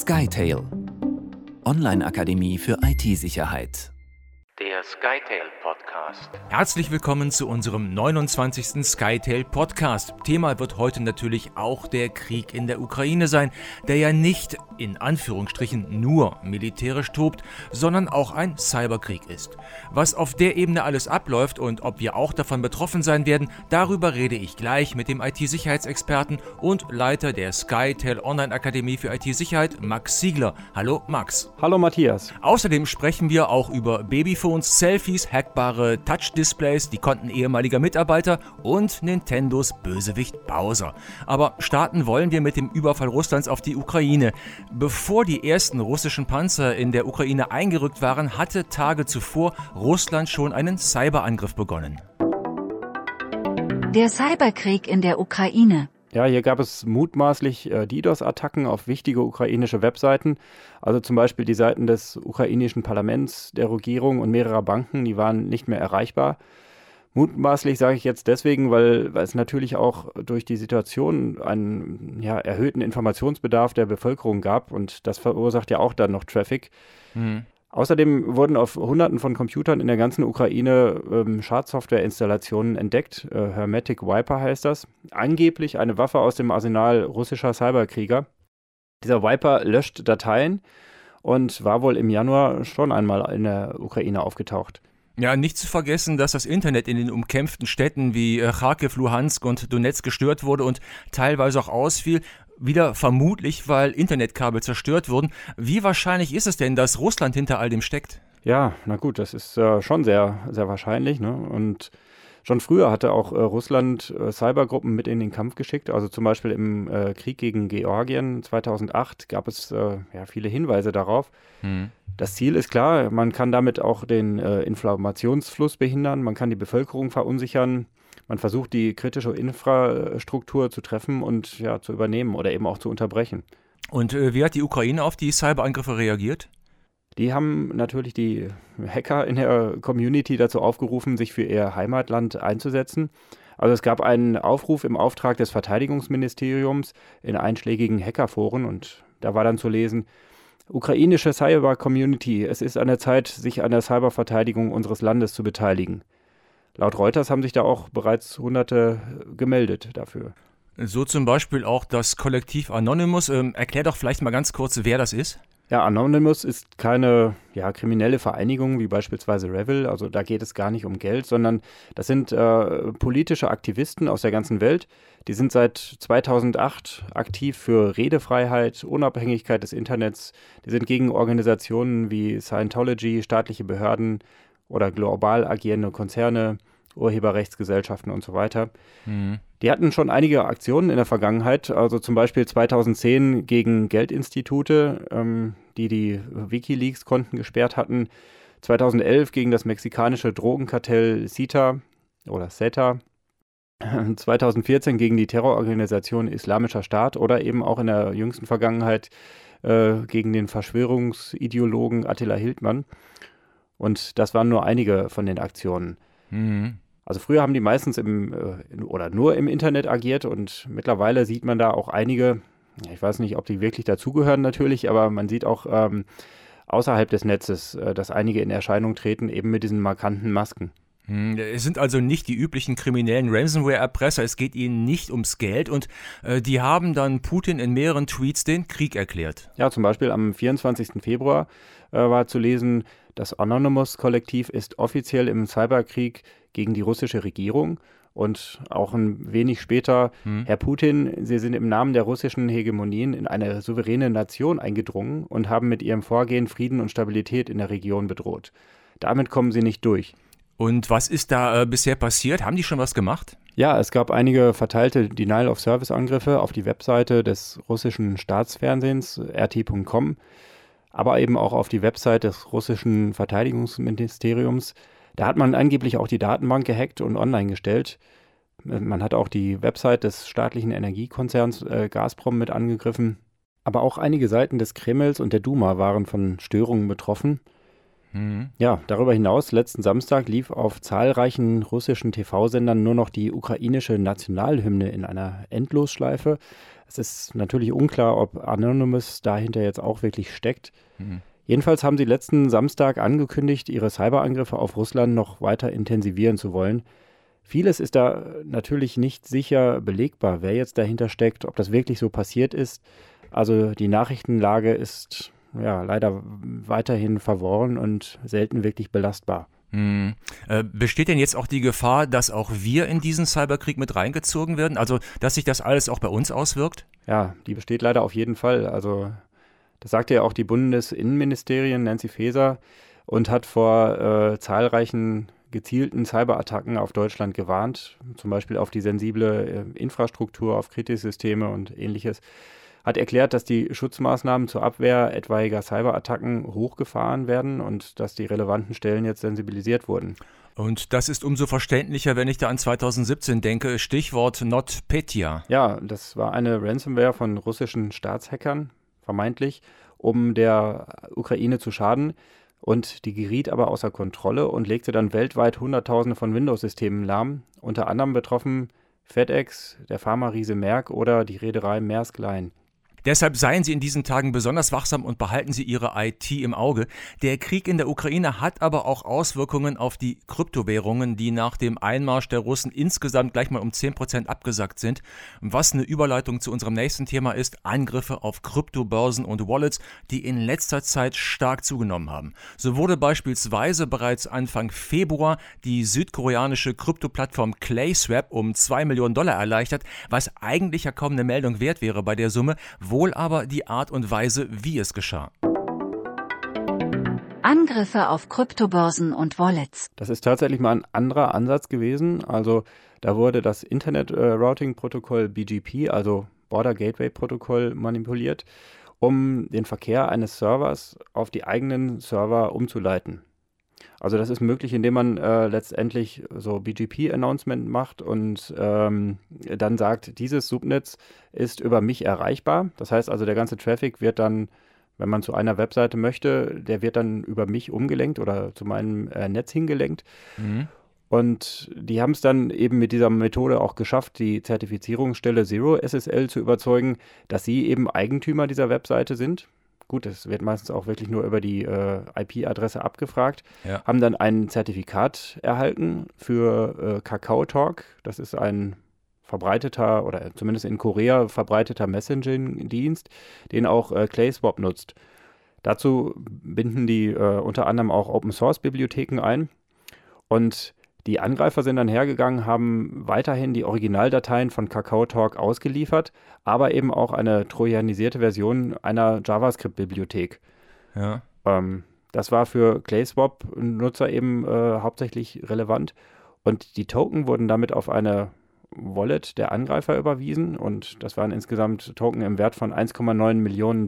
SkyTail, Online-Akademie für IT-Sicherheit. Der SkyTail Podcast. Herzlich willkommen zu unserem 29. SkyTail Podcast. Thema wird heute natürlich auch der Krieg in der Ukraine sein, der ja nicht in Anführungsstrichen nur militärisch tobt, sondern auch ein Cyberkrieg ist. Was auf der Ebene alles abläuft und ob wir auch davon betroffen sein werden, darüber rede ich gleich mit dem IT-Sicherheitsexperten und Leiter der SkyTail Online-Akademie für IT-Sicherheit, Max Ziegler. Hallo Max. Hallo Matthias. Außerdem sprechen wir auch über Babyphones, Selfies, hackbare Touch-Displays, die Konten ehemaliger Mitarbeiter und Nintendos Bösewicht Bowser. Aber starten wollen wir mit dem Überfall Russlands auf die Ukraine. Bevor die ersten russischen Panzer in der Ukraine eingerückt waren, hatte Tage zuvor Russland schon einen Cyberangriff begonnen. Der Cyberkrieg in der Ukraine. Ja, hier gab es mutmaßlich DDoS-Attacken auf wichtige ukrainische Webseiten. Also zum Beispiel die Seiten des ukrainischen Parlaments, der Regierung und mehrerer Banken, die waren nicht mehr erreichbar. Mutmaßlich sage ich jetzt deswegen, weil es natürlich auch durch die Situation einen erhöhten Informationsbedarf der Bevölkerung gab und das verursacht ja auch dann noch Traffic. Außerdem wurden auf Hunderten von Computern in der ganzen Ukraine Schadsoftware-Installationen entdeckt. Hermetic Viper heißt das. Angeblich eine Waffe aus dem Arsenal russischer Cyberkrieger. Dieser Viper löscht Dateien und war wohl im Januar schon einmal in der Ukraine aufgetaucht. Ja, nicht zu vergessen, dass das Internet in den umkämpften Städten wie Charkiw, Luhansk und Donetsk gestört wurde und teilweise auch ausfiel. Wieder vermutlich, weil Internetkabel zerstört wurden. Wie wahrscheinlich ist es denn, dass Russland hinter all dem steckt? Ja, na gut, das ist schon sehr, sehr wahrscheinlich, ne? Und schon früher hatte auch Russland Cybergruppen mit in den Kampf geschickt. Also zum Beispiel im Krieg gegen Georgien 2008 gab es viele Hinweise darauf. Das Ziel ist klar, man kann damit auch den Informationsfluss behindern, man kann die Bevölkerung verunsichern. Man versucht, die kritische Infrastruktur zu treffen und zu übernehmen oder eben auch zu unterbrechen. Und wie hat die Ukraine auf die Cyberangriffe reagiert? Die haben natürlich die Hacker in der Community dazu aufgerufen, sich für ihr Heimatland einzusetzen. Also es gab einen Aufruf im Auftrag des Verteidigungsministeriums in einschlägigen Hackerforen und da war dann zu lesen: Ukrainische Cyber-Community, es ist an der Zeit, sich an der Cyberverteidigung unseres Landes zu beteiligen. Laut Reuters haben sich da auch bereits Hunderte gemeldet dafür. So zum Beispiel auch das Kollektiv Anonymous. Erklär doch vielleicht mal ganz kurz, wer das ist. Ja, Anonymous ist keine kriminelle Vereinigung wie beispielsweise Revil. Also da geht es gar nicht um Geld, sondern das sind politische Aktivisten aus der ganzen Welt. Die sind seit 2008 aktiv für Redefreiheit, Unabhängigkeit des Internets. Die sind gegen Organisationen wie Scientology, staatliche Behörden oder global agierende Konzerne, Urheberrechtsgesellschaften und so weiter. Die hatten schon einige Aktionen in der Vergangenheit, also zum Beispiel 2010 gegen Geldinstitute, die WikiLeaks-Konten gesperrt hatten, 2011 gegen das mexikanische Drogenkartell CETA, 2014 gegen die Terrororganisation Islamischer Staat oder eben auch in der jüngsten Vergangenheit gegen den Verschwörungsideologen Attila Hildmann. Und das waren nur einige von den Aktionen. Also früher haben die meistens nur im Internet agiert und mittlerweile sieht man da auch einige, ich weiß nicht, ob die wirklich dazugehören natürlich, aber man sieht auch außerhalb des Netzes, dass einige in Erscheinung treten, eben mit diesen markanten Masken. Es sind also nicht die üblichen kriminellen Ransomware-Erpresser, es geht ihnen nicht ums Geld und die haben dann Putin in mehreren Tweets den Krieg erklärt. Ja, zum Beispiel am 24. Februar war zu lesen, das Anonymous-Kollektiv ist offiziell im Cyberkrieg gegen die russische Regierung und auch ein wenig später, Herr Putin, Sie sind im Namen der russischen Hegemonien in eine souveräne Nation eingedrungen und haben mit Ihrem Vorgehen Frieden und Stabilität in der Region bedroht. Damit kommen Sie nicht durch. Und was ist da bisher passiert? Haben die schon was gemacht? Ja, es gab einige verteilte Denial-of-Service-Angriffe auf die Webseite des russischen Staatsfernsehens rt.com, aber eben auch auf die Website des russischen Verteidigungsministeriums. Da hat man angeblich auch die Datenbank gehackt und online gestellt. Man hat auch die Website des staatlichen Energiekonzerns Gazprom mit angegriffen. Aber auch einige Seiten des Kremls und der Duma waren von Störungen betroffen. Ja, darüber hinaus, letzten Samstag lief auf zahlreichen russischen TV-Sendern nur noch die ukrainische Nationalhymne in einer Endlosschleife. Es ist natürlich unklar, ob Anonymous dahinter jetzt auch wirklich steckt. Jedenfalls haben sie letzten Samstag angekündigt, ihre Cyberangriffe auf Russland noch weiter intensivieren zu wollen. Vieles ist da natürlich nicht sicher belegbar, wer jetzt dahinter steckt, ob das wirklich so passiert ist. Also die Nachrichtenlage ist leider weiterhin verworren und selten wirklich belastbar. Besteht denn jetzt auch die Gefahr, dass auch wir in diesen Cyberkrieg mit reingezogen werden? Also, dass sich das alles auch bei uns auswirkt? Ja, die besteht leider auf jeden Fall. Also, das sagte ja auch die Bundesinnenministerin Nancy Faeser und hat vor zahlreichen gezielten Cyberattacken auf Deutschland gewarnt, zum Beispiel auf die sensible Infrastruktur, auf Kritiksysteme und ähnliches. Hat erklärt, dass die Schutzmaßnahmen zur Abwehr etwaiger Cyberattacken hochgefahren werden und dass die relevanten Stellen jetzt sensibilisiert wurden. Und das ist umso verständlicher, wenn ich da an 2017 denke. Stichwort NotPetya. Ja, das war eine Ransomware von russischen Staatshackern, vermeintlich, um der Ukraine zu schaden. Und die geriet aber außer Kontrolle und legte dann weltweit Hunderttausende von Windows-Systemen lahm. Unter anderem betroffen FedEx, der Pharma-Riese Merck oder die Reederei Maersk Line. Deshalb seien Sie in diesen Tagen besonders wachsam und behalten Sie Ihre IT im Auge. Der Krieg in der Ukraine hat aber auch Auswirkungen auf die Kryptowährungen, die nach dem Einmarsch der Russen insgesamt gleich mal um 10% abgesackt sind. Was eine Überleitung zu unserem nächsten Thema ist, Angriffe auf Kryptobörsen und Wallets, die in letzter Zeit stark zugenommen haben. So wurde beispielsweise bereits Anfang Februar die südkoreanische Kryptoplattform ClaySwap um $2 Millionen erleichtert, was eigentlich ja kaum eine Meldung wert wäre bei der Summe, wohl aber die Art und Weise, wie es geschah. Angriffe auf Kryptobörsen und Wallets. Das ist tatsächlich mal ein anderer Ansatz gewesen. Also da wurde das Internet-Routing-Protokoll BGP, also Border Gateway-Protokoll, manipuliert, um den Verkehr eines Servers auf die eigenen Server umzuleiten. Also das ist möglich, indem man letztendlich so BGP-Announcement macht und dann sagt, dieses Subnetz ist über mich erreichbar. Das heißt also, der ganze Traffic wird dann, wenn man zu einer Webseite möchte, der wird dann über mich umgelenkt oder zu meinem Netz hingelenkt. Und die haben es dann eben mit dieser Methode auch geschafft, die Zertifizierungsstelle Zero SSL zu überzeugen, dass sie eben Eigentümer dieser Webseite sind. Gut, es wird meistens auch wirklich nur über die IP-Adresse abgefragt, haben dann ein Zertifikat erhalten für KakaoTalk. Das ist ein verbreiteter oder zumindest in Korea verbreiteter Messaging-Dienst, den auch ClaySwap nutzt. Dazu binden die unter anderem auch Open-Source-Bibliotheken ein und die Angreifer sind dann hergegangen, haben weiterhin die Originaldateien von KakaoTalk ausgeliefert, aber eben auch eine trojanisierte Version einer JavaScript-Bibliothek. Ja. Das war für ClaySwap-Nutzer eben hauptsächlich relevant. Und die Token wurden damit auf eine Wallet der Angreifer überwiesen. Und das waren insgesamt Token im Wert von $1,9 Millionen.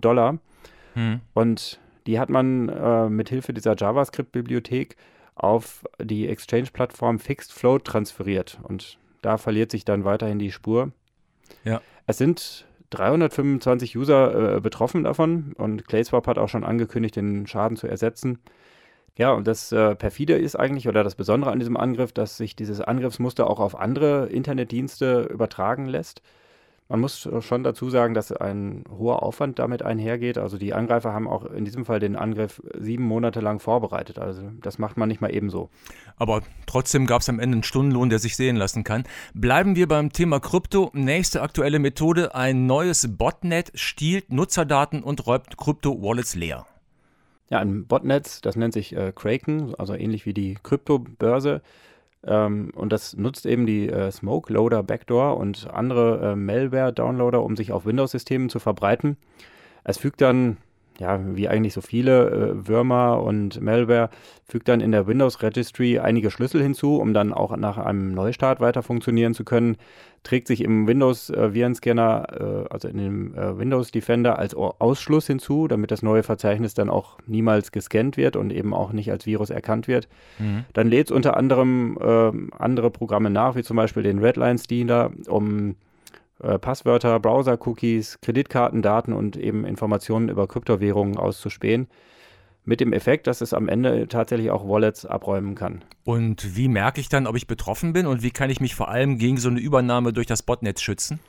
Und die hat man mit Hilfe dieser JavaScript-Bibliothek auf die Exchange-Plattform Fixed Float transferiert und da verliert sich dann weiterhin die Spur. Ja. Es sind 325 User betroffen davon und ClaySwap hat auch schon angekündigt, den Schaden zu ersetzen. Ja, und das perfide ist eigentlich, oder das Besondere an diesem Angriff, dass sich dieses Angriffsmuster auch auf andere Internetdienste übertragen lässt. Man muss schon dazu sagen, dass ein hoher Aufwand damit einhergeht. Also die Angreifer haben auch in diesem Fall den Angriff 7 Monate lang vorbereitet. Also das macht man nicht mal ebenso. Aber trotzdem gab es am Ende einen Stundenlohn, der sich sehen lassen kann. Bleiben wir beim Thema Krypto. Nächste aktuelle Methode: ein neues Botnet stiehlt Nutzerdaten und räumt Krypto-Wallets leer. Ja, ein Botnet, das nennt sich Kraken, also ähnlich wie die Kryptobörse. Und das nutzt eben die Smoke Loader Backdoor und andere Malware-Downloader, um sich auf Windows-Systemen zu verbreiten. Es fügt dann, ja, wie eigentlich so viele Würmer und Malware, fügt dann in der Windows Registry einige Schlüssel hinzu, um dann auch nach einem Neustart weiter funktionieren zu können. Trägt sich im Windows Virenscanner, also in dem Windows Defender, als Ausschluss hinzu, damit das neue Verzeichnis dann auch niemals gescannt wird und eben auch nicht als Virus erkannt wird. Dann lädt es unter anderem andere Programme nach, wie zum Beispiel den Redline-Stealer, um Passwörter, Browser-Cookies, Kreditkartendaten und eben Informationen über Kryptowährungen auszuspähen. Mit dem Effekt, dass es am Ende tatsächlich auch Wallets abräumen kann. Und wie merke ich dann, ob ich betroffen bin und wie kann ich mich vor allem gegen so eine Übernahme durch das Botnet schützen?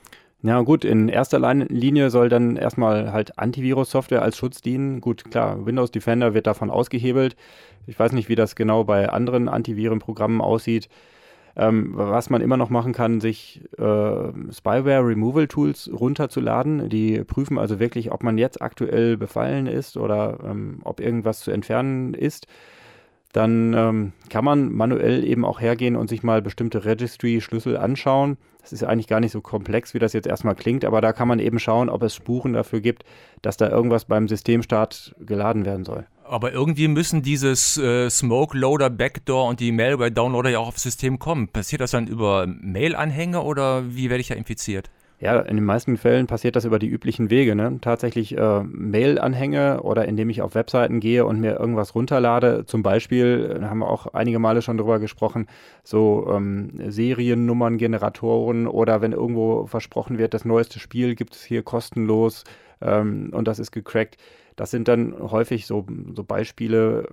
Ja gut, in erster Linie soll dann erstmal halt Antivirus-Software als Schutz dienen. Gut, klar, Windows Defender wird davon ausgehebelt. Ich weiß nicht, wie das genau bei anderen Antivirenprogrammen aussieht. Was man immer noch machen kann, sich Spyware-Removal-Tools runterzuladen. Die prüfen also wirklich, ob man jetzt aktuell befallen ist oder ob irgendwas zu entfernen ist. Dann kann man manuell eben auch hergehen und sich mal bestimmte Registry-Schlüssel anschauen. Das ist eigentlich gar nicht so komplex, wie das jetzt erstmal klingt, aber da kann man eben schauen, ob es Spuren dafür gibt, dass da irgendwas beim Systemstart geladen werden soll. Aber irgendwie müssen dieses Smoke-Loader, Backdoor und die Malware-Downloader ja auch aufs System kommen. Passiert das dann über Mail-Anhänge oder wie werde ich da infiziert? Ja, in den meisten Fällen passiert das über die üblichen Wege, ne? Tatsächlich Mail-Anhänge oder indem ich auf Webseiten gehe und mir irgendwas runterlade. Zum Beispiel, da haben wir auch einige Male schon drüber gesprochen, so Seriennummern-Generatoren oder wenn irgendwo versprochen wird, das neueste Spiel gibt es hier kostenlos und das ist gecrackt. Das sind dann häufig so Beispiele,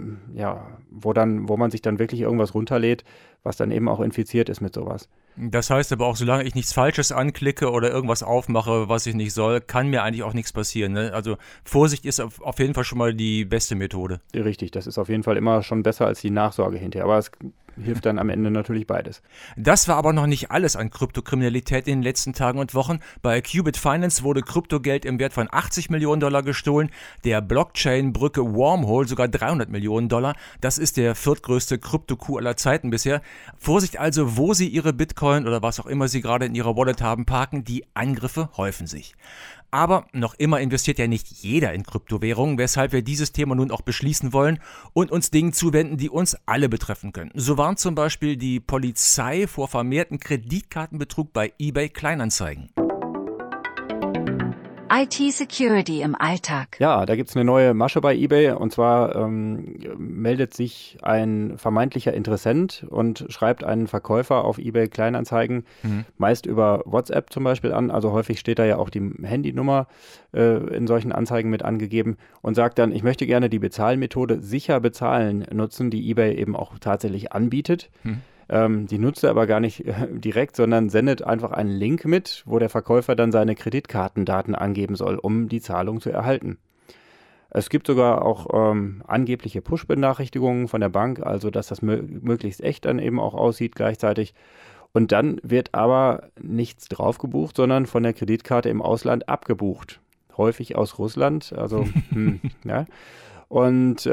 wo man sich dann wirklich irgendwas runterlädt, was dann eben auch infiziert ist mit sowas. Das heißt aber auch, solange ich nichts Falsches anklicke oder irgendwas aufmache, was ich nicht soll, kann mir eigentlich auch nichts passieren. Ne? Also Vorsicht ist auf jeden Fall schon mal die beste Methode. Richtig, das ist auf jeden Fall immer schon besser als die Nachsorge hinterher. Aber es hilft dann am Ende natürlich beides. Das war aber noch nicht alles an Kryptokriminalität in den letzten Tagen und Wochen. Bei Qubit Finance wurde Kryptogeld im Wert von $80 Millionen gestohlen, der Blockchain-Brücke Wormhole sogar $300 Millionen. Das ist der viertgrößte Krypto-Coup aller Zeiten bisher. Vorsicht also, wo Sie Ihre Bitcoin oder was auch immer Sie gerade in Ihrer Wallet haben parken, die Angriffe häufen sich. Aber noch immer investiert ja nicht jeder in Kryptowährungen, weshalb wir dieses Thema nun auch beschließen wollen und uns Dingen zuwenden, die uns alle betreffen können. So warnt zum Beispiel die Polizei vor vermehrten Kreditkartenbetrug bei eBay Kleinanzeigen. IT-Security im Alltag. Ja, da gibt es eine neue Masche bei eBay und zwar meldet sich ein vermeintlicher Interessent und schreibt einen Verkäufer auf eBay Kleinanzeigen, meist über WhatsApp zum Beispiel an, also häufig steht da ja auch die Handynummer in solchen Anzeigen mit angegeben und sagt dann, ich möchte gerne die Bezahlmethode sicher bezahlen nutzen, die eBay eben auch tatsächlich anbietet. Die nutzt er aber gar nicht direkt, sondern sendet einfach einen Link mit, wo der Verkäufer dann seine Kreditkartendaten angeben soll, um die Zahlung zu erhalten. Es gibt sogar auch angebliche Push-Benachrichtigungen von der Bank, also dass das möglichst echt dann eben auch aussieht gleichzeitig. Und dann wird aber nichts drauf gebucht, sondern von der Kreditkarte im Ausland abgebucht. Häufig aus Russland, also ja. Und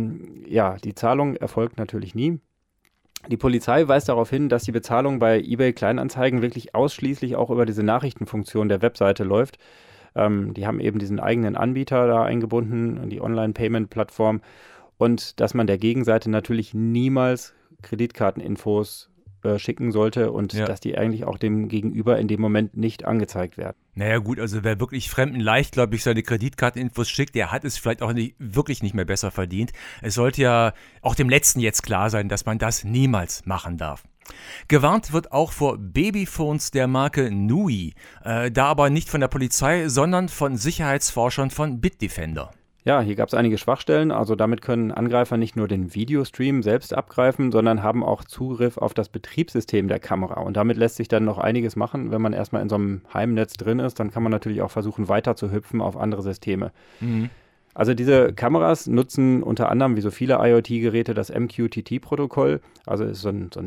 die Zahlung erfolgt natürlich nie. Die Polizei weist darauf hin, dass die Bezahlung bei eBay Kleinanzeigen wirklich ausschließlich auch über diese Nachrichtenfunktion der Webseite läuft. Die haben eben diesen eigenen Anbieter da eingebunden, die Online-Payment-Plattform. Und dass man der Gegenseite natürlich niemals Kreditkarteninfos schicken sollte und dass die eigentlich auch dem Gegenüber in dem Moment nicht angezeigt werden. Naja gut, also wer wirklich Fremden leichtgläubig seine Kreditkarteninfos schickt, der hat es vielleicht auch wirklich nicht mehr besser verdient. Es sollte ja auch dem Letzten jetzt klar sein, dass man das niemals machen darf. Gewarnt wird auch vor Babyphones der Marke Nui, da aber nicht von der Polizei, sondern von Sicherheitsforschern von Bitdefender. Ja, hier gab es einige Schwachstellen, also damit können Angreifer nicht nur den Videostream selbst abgreifen, sondern haben auch Zugriff auf das Betriebssystem der Kamera und damit lässt sich dann noch einiges machen. Wenn man erstmal in so einem Heimnetz drin ist, dann kann man natürlich auch versuchen weiter zu hüpfen auf andere Systeme. Also diese Kameras nutzen unter anderem, wie so viele IoT-Geräte, das MQTT-Protokoll, also ist so ein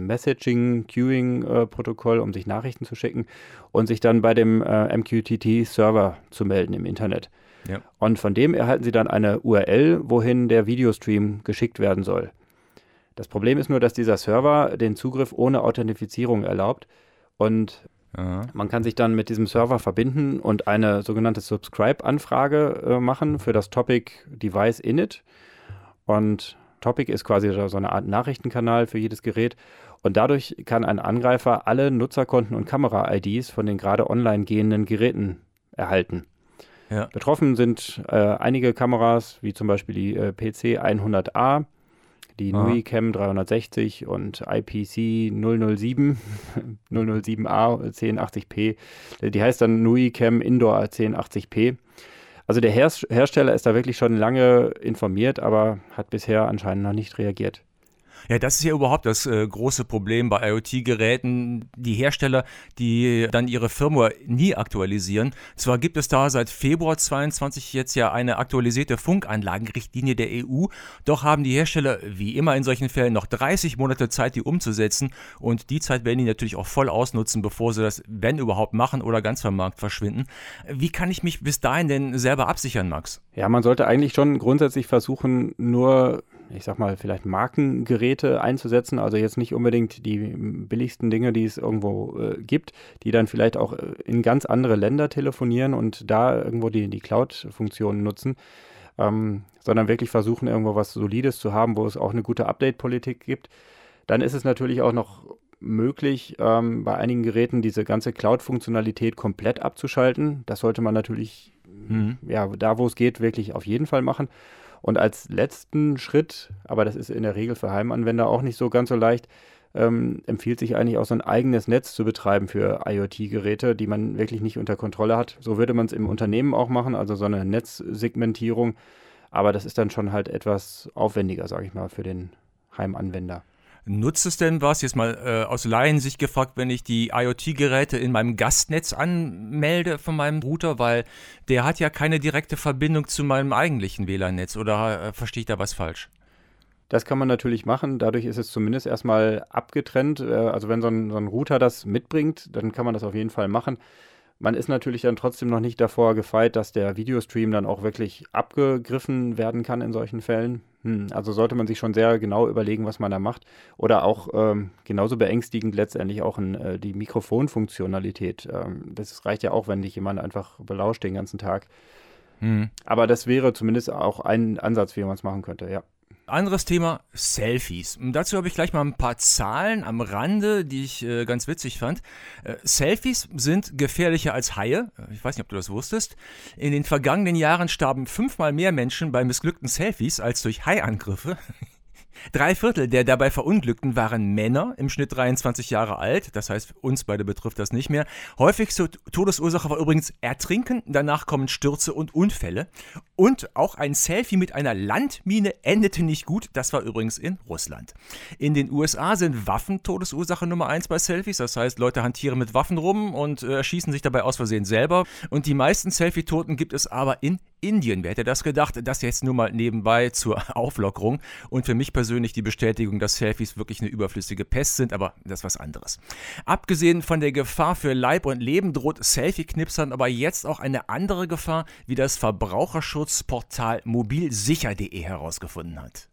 Messaging-Queuing-Protokoll, um sich Nachrichten zu schicken und sich dann bei dem MQTT-Server zu melden im Internet. Ja. Und von dem erhalten Sie dann eine URL, wohin der Videostream geschickt werden soll. Das Problem ist nur, dass dieser Server den Zugriff ohne Authentifizierung erlaubt und man kann sich dann mit diesem Server verbinden und eine sogenannte Subscribe-Anfrage machen für das Topic Device Init. Und Topic ist quasi so eine Art Nachrichtenkanal für jedes Gerät. Und dadurch kann ein Angreifer alle Nutzerkonten und Kamera-IDs von den gerade online gehenden Geräten erhalten. Ja. Betroffen sind einige Kameras, wie zum Beispiel die PC100A, die Nui Cam 360 und IPC 007, 007A 1080p. Die heißt dann Nui Cam Indoor 1080p. Also der Hersteller ist da wirklich schon lange informiert, aber hat bisher anscheinend noch nicht reagiert. Ja, das ist ja überhaupt das große Problem bei IoT-Geräten. Die Hersteller, die dann ihre Firmware nie aktualisieren. Zwar gibt es da seit Februar 22 jetzt ja eine aktualisierte Funkanlagenrichtlinie der EU, doch haben die Hersteller wie immer in solchen Fällen noch 30 Monate Zeit, die umzusetzen, und die Zeit werden die natürlich auch voll ausnutzen, bevor sie das, wenn überhaupt, machen oder ganz vom Markt verschwinden. Wie kann ich mich bis dahin denn selber absichern, Max? Ja, man sollte eigentlich schon grundsätzlich versuchen, nur, ich sag mal, vielleicht Markengeräte einzusetzen, also jetzt nicht unbedingt die billigsten Dinge, die es irgendwo gibt, die dann vielleicht auch in ganz andere Länder telefonieren und da irgendwo die Cloud-Funktionen nutzen, sondern wirklich versuchen, irgendwo was Solides zu haben, wo es auch eine gute Update-Politik gibt. Dann ist es natürlich auch noch möglich, bei einigen Geräten diese ganze Cloud-Funktionalität komplett abzuschalten. Das sollte man natürlich, ja, da wo es geht, wirklich auf jeden Fall machen. Und als letzten Schritt, aber das ist in der Regel für Heimanwender auch nicht so ganz so leicht, empfiehlt sich eigentlich auch so ein eigenes Netz zu betreiben für IoT-Geräte, die man wirklich nicht unter Kontrolle hat. So würde man es im Unternehmen auch machen, also so eine Netzsegmentierung. Aber das ist dann schon halt etwas aufwendiger, sage ich mal, für den Heimanwender. Nutzt es denn was, jetzt mal aus Laiensicht gefragt, wenn ich die IoT-Geräte in meinem Gastnetz anmelde von meinem Router, weil der hat ja keine direkte Verbindung zu meinem eigentlichen WLAN-Netz, oder verstehe ich da was falsch? Das kann man natürlich machen, dadurch ist es zumindest erstmal abgetrennt, also wenn so ein Router das mitbringt, dann kann man das auf jeden Fall machen. Man ist natürlich dann trotzdem noch nicht davor gefeit, dass der Videostream dann auch wirklich abgegriffen werden kann in solchen Fällen. Also sollte man sich schon sehr genau überlegen, was man da macht. Oder auch genauso beängstigend letztendlich auch die Mikrofonfunktionalität. Das reicht ja auch, wenn dich jemand einfach belauscht den ganzen Tag. Aber das wäre zumindest auch ein Ansatz, wie man es machen könnte, ja. Anderes Thema, Selfies. Und dazu habe ich gleich mal ein paar Zahlen am Rande, die ich ganz witzig fand. Selfies sind gefährlicher als Haie. Ich weiß nicht, ob du das wusstest. In den vergangenen Jahren starben 5-mal mehr Menschen bei missglückten Selfies als durch Haiangriffe. 3/4 der dabei Verunglückten waren Männer, im Schnitt 23 Jahre alt, das heißt, uns beide betrifft das nicht mehr. Häufigste Todesursache war übrigens Ertrinken, danach kommen Stürze und Unfälle. Und auch ein Selfie mit einer Landmine endete nicht gut, das war übrigens in Russland. In den USA sind Waffen Todesursache Nummer 1 bei Selfies, das heißt, Leute hantieren mit Waffen rum und schießen sich dabei aus Versehen selber. Und die meisten Selfie-Toten gibt es aber in Indien. Wer hätte das gedacht? Das jetzt nur mal nebenbei zur Auflockerung. Und für mich persönlich die Bestätigung, dass Selfies wirklich eine überflüssige Pest sind, aber das ist was anderes. Abgesehen von der Gefahr für Leib und Leben droht Selfie-Knipsern aber jetzt auch eine andere Gefahr, wie das Verbraucherschutzportal mobilsicher.de herausgefunden hat.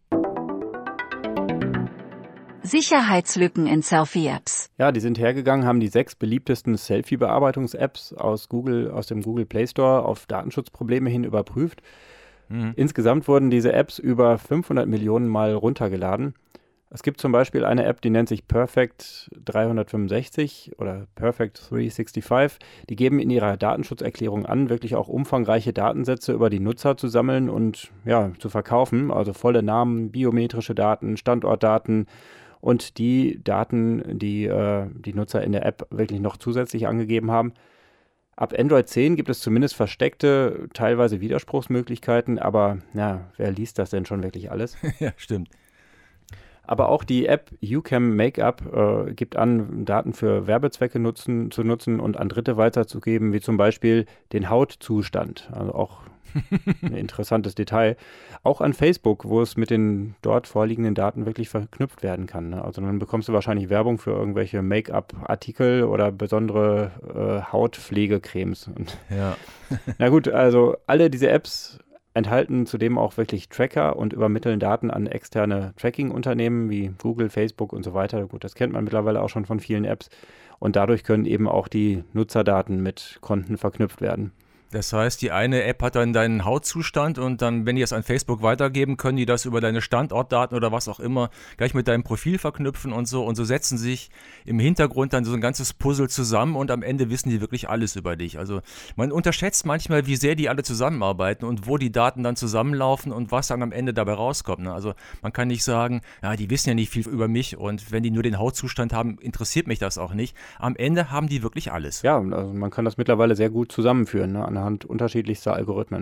Sicherheitslücken in Selfie-Apps. Ja, die sind hergegangen, haben die 6 beliebtesten Selfie-Bearbeitungs-Apps aus dem Google Play Store auf Datenschutzprobleme hin überprüft. Insgesamt wurden diese Apps über 500 Millionen Mal runtergeladen. Es gibt zum Beispiel eine App, die nennt sich Perfect 365 oder Perfect 365. Die geben in ihrer Datenschutzerklärung an, wirklich auch umfangreiche Datensätze über die Nutzer zu sammeln und ja, zu verkaufen. Also volle Namen, biometrische Daten, Standortdaten und die Daten, die die Nutzer in der App wirklich noch zusätzlich angegeben haben. Ab Android 10 gibt es zumindest versteckte, teilweise Widerspruchsmöglichkeiten, aber ja, wer liest das denn schon wirklich alles? Ja, stimmt. Aber auch die App YouCam Makeup gibt an, Daten für Werbezwecke zu nutzen und an Dritte weiterzugeben, wie zum Beispiel den Hautzustand. Also auch ein interessantes Detail. Auch an Facebook, wo es mit den dort vorliegenden Daten wirklich verknüpft werden kann. Ne? Also dann bekommst du wahrscheinlich Werbung für irgendwelche Make-up-Artikel oder besondere Hautpflegecremes. Ja. Na gut, also alle diese Apps enthalten zudem auch wirklich Tracker und übermitteln Daten an externe Tracking-Unternehmen wie Google, Facebook und so weiter. Gut, das kennt man mittlerweile auch schon von vielen Apps. Und dadurch können eben auch die Nutzerdaten mit Konten verknüpft werden. Das heißt, die eine App hat dann deinen Hautzustand und dann, wenn die es an Facebook weitergeben, können die das über deine Standortdaten oder was auch immer gleich mit deinem Profil verknüpfen und so setzen sich im Hintergrund dann so ein ganzes Puzzle zusammen und am Ende wissen die wirklich alles über dich. Also man unterschätzt manchmal, wie sehr die alle zusammenarbeiten und wo die Daten dann zusammenlaufen und was dann am Ende dabei rauskommt. Ne? Also man kann nicht sagen, ja, die wissen ja nicht viel über mich und wenn die nur den Hautzustand haben, interessiert mich das auch nicht. Am Ende haben die wirklich alles. Ja, also man kann das mittlerweile sehr gut zusammenführen, ne? Anhand unterschiedlichster Algorithmen.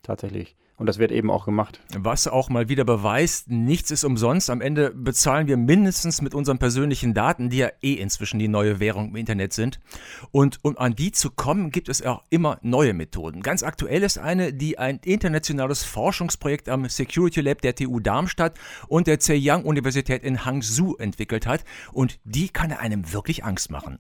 tatsächlich. Und das wird eben auch gemacht. Was auch mal wieder beweist, nichts ist umsonst. Am Ende bezahlen wir mindestens mit unseren persönlichen Daten, die ja inzwischen die neue Währung im Internet sind. Und um an die zu kommen, gibt es auch immer neue Methoden. Ganz aktuell ist eine, die ein internationales Forschungsprojekt am Security Lab der TU Darmstadt und der Zhejiang-Universität in Hangzhou entwickelt hat. Und die kann einem wirklich Angst machen.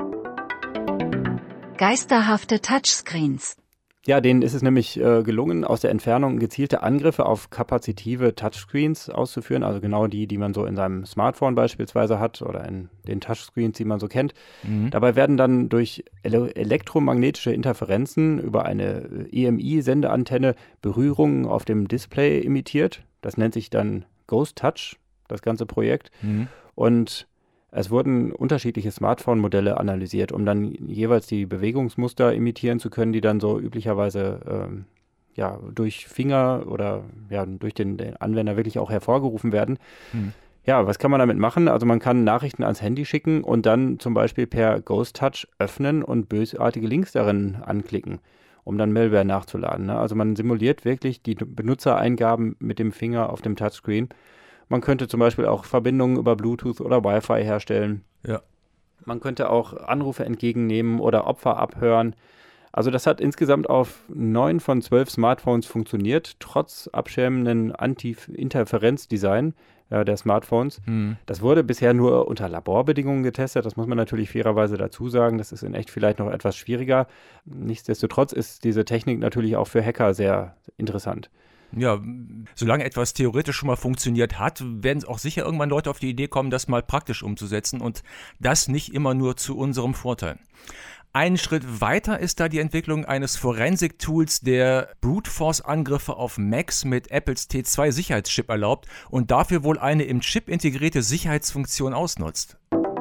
Geisterhafte Touchscreens. Ja, denen ist es nämlich gelungen, aus der Entfernung gezielte Angriffe auf kapazitive Touchscreens auszuführen, also genau die man so in seinem Smartphone beispielsweise hat oder in den Touchscreens, die man so kennt. Dabei werden dann durch elektromagnetische Interferenzen über eine EMI-Sendeantenne Berührungen auf dem Display imitiert. Das nennt sich dann Ghost Touch, das ganze Projekt. Und es wurden unterschiedliche Smartphone-Modelle analysiert, um dann jeweils die Bewegungsmuster imitieren zu können, die dann so üblicherweise durch Finger oder durch den Anwender wirklich auch hervorgerufen werden. Ja, was kann man damit machen? Also man kann Nachrichten ans Handy schicken und dann zum Beispiel per Ghost Touch öffnen und bösartige Links darin anklicken, um dann Malware nachzuladen. Ne? Also man simuliert wirklich die Benutzereingaben mit dem Finger auf dem Touchscreen. Man könnte zum Beispiel auch Verbindungen über Bluetooth oder Wi-Fi herstellen. Ja. Man könnte auch Anrufe entgegennehmen oder Opfer abhören. Also das hat insgesamt auf 9 von 12 Smartphones funktioniert, trotz abschirmenden Anti-Interferenz-Design der Smartphones. Das wurde bisher nur unter Laborbedingungen getestet. Das muss man natürlich fairerweise dazu sagen. Das ist in echt vielleicht noch etwas schwieriger. Nichtsdestotrotz ist diese Technik natürlich auch für Hacker sehr interessant. Ja, solange etwas theoretisch schon mal funktioniert hat, werden auch sicher irgendwann Leute auf die Idee kommen, das mal praktisch umzusetzen und das nicht immer nur zu unserem Vorteil. Einen Schritt weiter ist da die Entwicklung eines Forensik-Tools, der Brute-Force-Angriffe auf Macs mit Apples T2-Sicherheitschip erlaubt und dafür wohl eine im Chip integrierte Sicherheitsfunktion ausnutzt.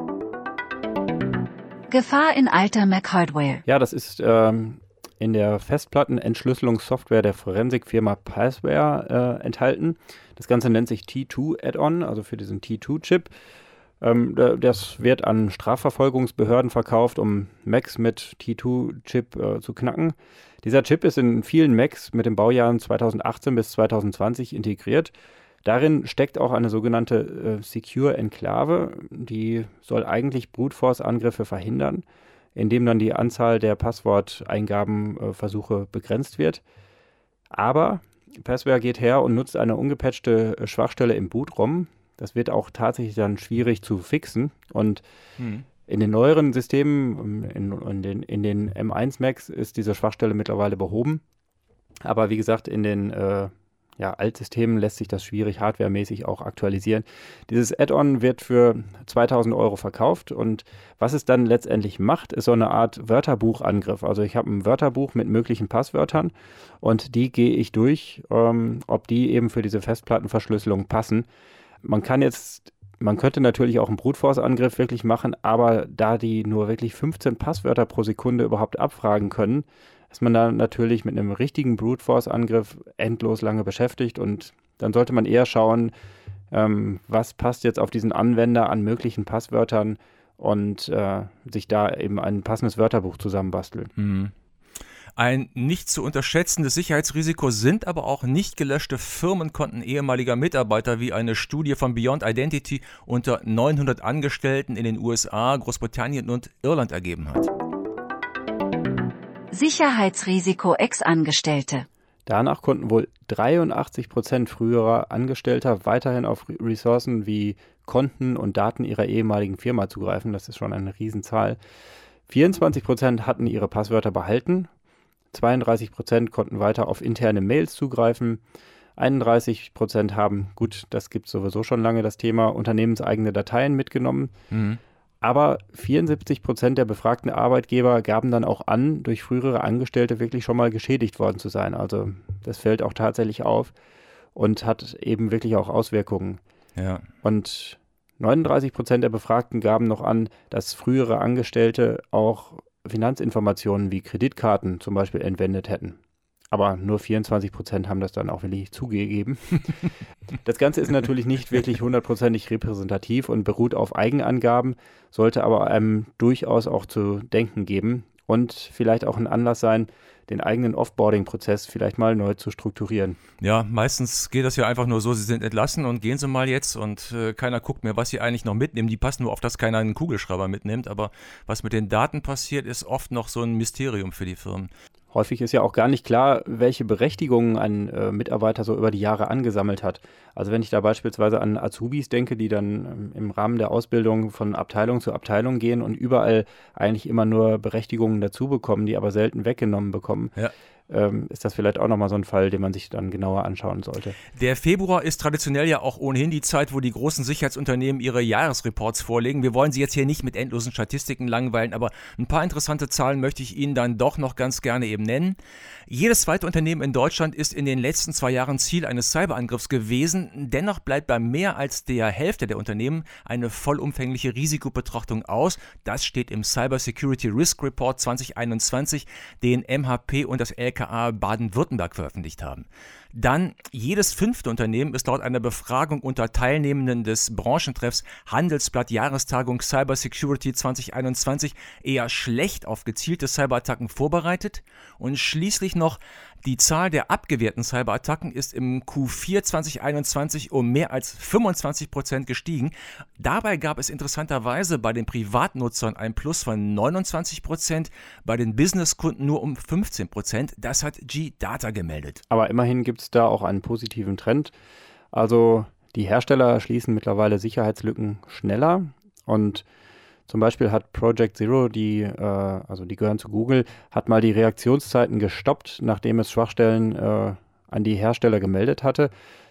Gefahr in alter Mac-Hardware. Ja, das ist in der Festplattenentschlüsselungssoftware der Forensik-Firma Passware enthalten. Das Ganze nennt sich T2-Add-on, also für diesen T2-Chip. Das wird an Strafverfolgungsbehörden verkauft, um Macs mit T2-Chip zu knacken. Dieser Chip ist in vielen Macs mit den Baujahren 2018 bis 2020 integriert. Darin steckt auch eine sogenannte Secure Enklave, die soll eigentlich Brute-Force-Angriffe verhindern, indem dann die Anzahl der Passworteingabenversuche begrenzt wird. Aber Passware geht her und nutzt eine ungepatchte Schwachstelle im Boot-ROM. Das wird auch tatsächlich dann schwierig zu fixen. Und in den neueren Systemen, in den M1 Macs, ist diese Schwachstelle mittlerweile behoben. Aber wie gesagt, in den Altsystemen lässt sich das schwierig hardwaremäßig auch aktualisieren. Dieses Add-on wird für 2.000 € verkauft und was es dann letztendlich macht, ist so eine Art Wörterbuchangriff. Also ich habe ein Wörterbuch mit möglichen Passwörtern und die gehe ich durch, ob die eben für diese Festplattenverschlüsselung passen. Man könnte natürlich auch einen Brute-Force-Angriff wirklich machen, aber da die nur wirklich 15 Passwörter pro Sekunde überhaupt abfragen können, ist man da natürlich mit einem richtigen Brute-Force-Angriff endlos lange beschäftigt und dann sollte man eher schauen, was passt jetzt auf diesen Anwender an möglichen Passwörtern und sich da eben ein passendes Wörterbuch zusammenbasteln. Ein nicht zu unterschätzendes Sicherheitsrisiko sind aber auch nicht gelöschte Firmenkonten ehemaliger Mitarbeiter, wie eine Studie von Beyond Identity unter 900 Angestellten in den USA, Großbritannien und Irland ergeben hat. Sicherheitsrisiko Ex-Angestellte. Danach konnten wohl 83% früherer Angestellter weiterhin auf Ressourcen wie Konten und Daten ihrer ehemaligen Firma zugreifen. Das ist schon eine Riesenzahl. 24% hatten ihre Passwörter behalten. 32% konnten weiter auf interne Mails zugreifen. 31% haben, gut, das gibt es sowieso schon lange, das Thema unternehmenseigene Dateien mitgenommen. Aber 74% der befragten Arbeitgeber gaben dann auch an, durch frühere Angestellte wirklich schon mal geschädigt worden zu sein. Also das fällt auch tatsächlich auf und hat eben wirklich auch Auswirkungen. Ja. Und 39% der Befragten gaben noch an, dass frühere Angestellte auch Finanzinformationen wie Kreditkarten zum Beispiel entwendet hätten. Aber nur 24% haben das dann auch wirklich zugegeben. Das Ganze ist natürlich nicht wirklich 100%ig repräsentativ und beruht auf Eigenangaben, sollte aber einem durchaus auch zu denken geben. und vielleicht auch ein Anlass sein, den eigenen Offboarding-Prozess vielleicht mal neu zu strukturieren. Ja, meistens geht das ja einfach nur so, sie sind entlassen und gehen sie mal jetzt und keiner guckt mehr, was sie eigentlich noch mitnehmen. Die passen nur auf, dass keiner einen Kugelschreiber mitnimmt, aber was mit den Daten passiert, ist oft noch so ein Mysterium für die Firmen. Häufig ist ja auch gar nicht klar, welche Berechtigungen ein Mitarbeiter so über die Jahre angesammelt hat. Also wenn ich da beispielsweise an Azubis denke, die dann im Rahmen der Ausbildung von Abteilung zu Abteilung gehen und überall eigentlich immer nur Berechtigungen dazu bekommen, die aber selten weggenommen bekommen. Ja. Ist das vielleicht auch nochmal so ein Fall, den man sich dann genauer anschauen sollte. Der Februar ist traditionell ja auch ohnehin die Zeit, wo die großen Sicherheitsunternehmen ihre Jahresreports vorlegen. Wir wollen Sie jetzt hier nicht mit endlosen Statistiken langweilen, aber ein paar interessante Zahlen möchte ich Ihnen dann doch noch ganz gerne eben nennen. Jedes zweite Unternehmen in Deutschland ist in den letzten 2 Jahren Ziel eines Cyberangriffs gewesen. Dennoch bleibt bei mehr als der Hälfte der Unternehmen eine vollumfängliche Risikobetrachtung aus. Das steht im Cyber Security Risk Report 2021, den MHP und das LKA Baden-Württemberg veröffentlicht haben. Dann, jedes 5. Unternehmen ist laut einer Befragung unter Teilnehmenden des Branchentreffs Handelsblatt Jahrestagung Cyber Security 2021 eher schlecht auf gezielte Cyberattacken vorbereitet. Und schließlich noch, die Zahl der abgewehrten Cyberattacken ist im Q4 2021 um mehr als 25% gestiegen. Dabei gab es interessanterweise bei den Privatnutzern ein Plus von 29%, bei den Businesskunden nur um 15%. Das hat G-Data gemeldet. Aber immerhin gibt es da auch einen positiven Trend. Also die Hersteller schließen mittlerweile Sicherheitslücken schneller und zum Beispiel hat Project Zero, die gehören zu Google, hat mal die Reaktionszeiten gestoppt, nachdem es Schwachstellen an die Hersteller gemeldet hatte.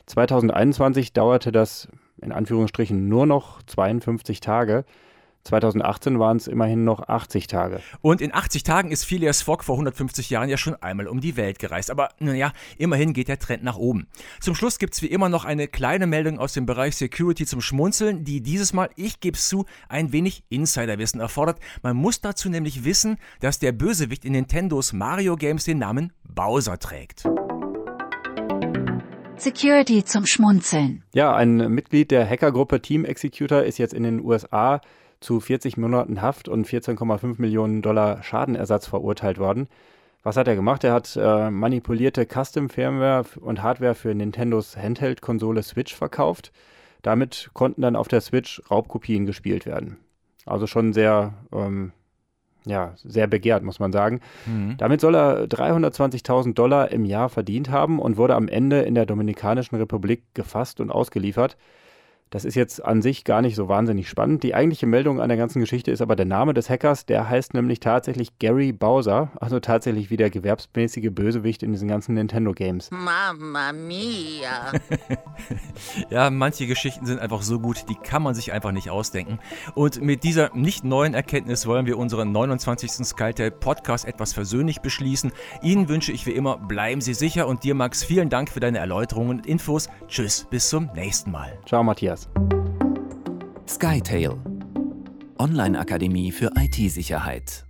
2021 dauerte das in Anführungsstrichen nur noch 52 Tage. 2018 waren es immerhin noch 80 Tage. Und in 80 Tagen ist Phileas Fogg vor 150 Jahren ja schon einmal um die Welt gereist. Aber naja, immerhin geht der Trend nach oben. Zum Schluss gibt es wie immer noch eine kleine Meldung aus dem Bereich Security zum Schmunzeln, die dieses Mal, ich gebe es zu, ein wenig Insiderwissen erfordert. Man muss dazu nämlich wissen, dass der Bösewicht in Nintendos Mario Games den Namen Bowser trägt. Security zum Schmunzeln. Ja, ein Mitglied der Hackergruppe Team Executor ist jetzt in den USA zu 40 Monaten Haft und 14,5 Millionen $ Schadenersatz verurteilt worden. Was hat er gemacht? Er hat manipulierte Custom-Firmware und Hardware für Nintendos Handheld-Konsole Switch verkauft. Damit konnten dann auf der Switch Raubkopien gespielt werden. Also schon sehr begehrt, muss man sagen. Damit soll er $320.000 im Jahr verdient haben und wurde am Ende in der Dominikanischen Republik gefasst und ausgeliefert. Das ist jetzt an sich gar nicht so wahnsinnig spannend. Die eigentliche Meldung an der ganzen Geschichte ist aber der Name des Hackers. Der heißt nämlich tatsächlich Gary Bowser, also tatsächlich wie der gewerbsmäßige Bösewicht in diesen ganzen Nintendo-Games. Mamma mia! Ja, manche Geschichten sind einfach so gut, die kann man sich einfach nicht ausdenken. Und mit dieser nicht neuen Erkenntnis wollen wir unseren 29. SkyTel Podcast etwas versöhnlich beschließen. Ihnen wünsche ich wie immer, bleiben Sie sicher und dir, Max, vielen Dank für deine Erläuterungen und Infos. Tschüss, bis zum nächsten Mal. Ciao, Matthias. SkyTel, Online-Akademie für IT-Sicherheit.